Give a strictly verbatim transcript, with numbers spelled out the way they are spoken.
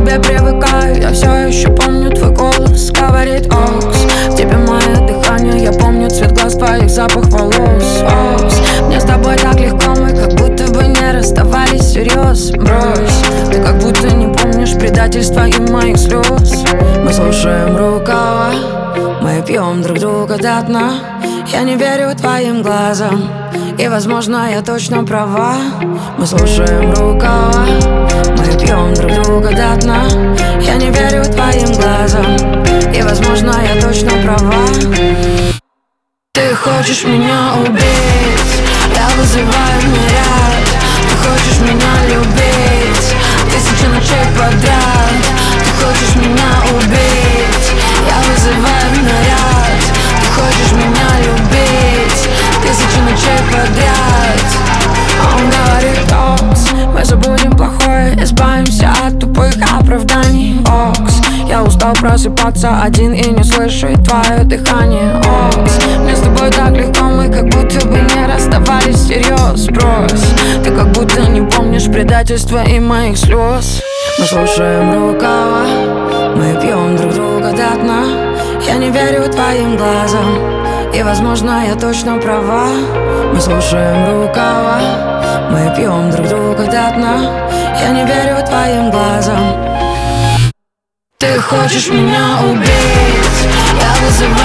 тебе привыкаю, я все еще помню твой голос. Говорит Окс, в тебе мое дыхание, я помню цвет глаз, твоих запах волос. Окс, мне с тобой так легко, мы как будто бы не расставались всерьез. Брось, ты как будто не помнишь предательства и моих слез. Мы слушаем рукава, мы пьем друг друга до дна. Я не верю твоим глазам, и, возможно, я точно права. Мы слушаем рукава, мы пьем друг друга до дна. Я не верю твоим глазам, и, возможно, я точно права. Ты хочешь меня убить, я вызываю наряд. Ты хочешь меня любить тысячи ночей подряд. Ты хочешь меня убить, я вызываю наряд. Ты хочешь меня любить тысячи ночей подряд. А он говорит Окс, мы забудем плохое, избавимся от тупых оправданий. Окс, я устал просыпаться один и не слышать твое дыхание. Окс, мне с тобой так легко, мы как будто бы не расставались всерьез. Брось, ты как будто не помнишь предательства и моих слез. Мы слушаем рукава, мы пьем друг друга до дна. Я не верю твоим глазам, и, возможно, я точно права. Мы слушаем рукава, мы пьем друг друга до дна. Я не верю твоим глазам. Ты хочешь меня убить, я вызываю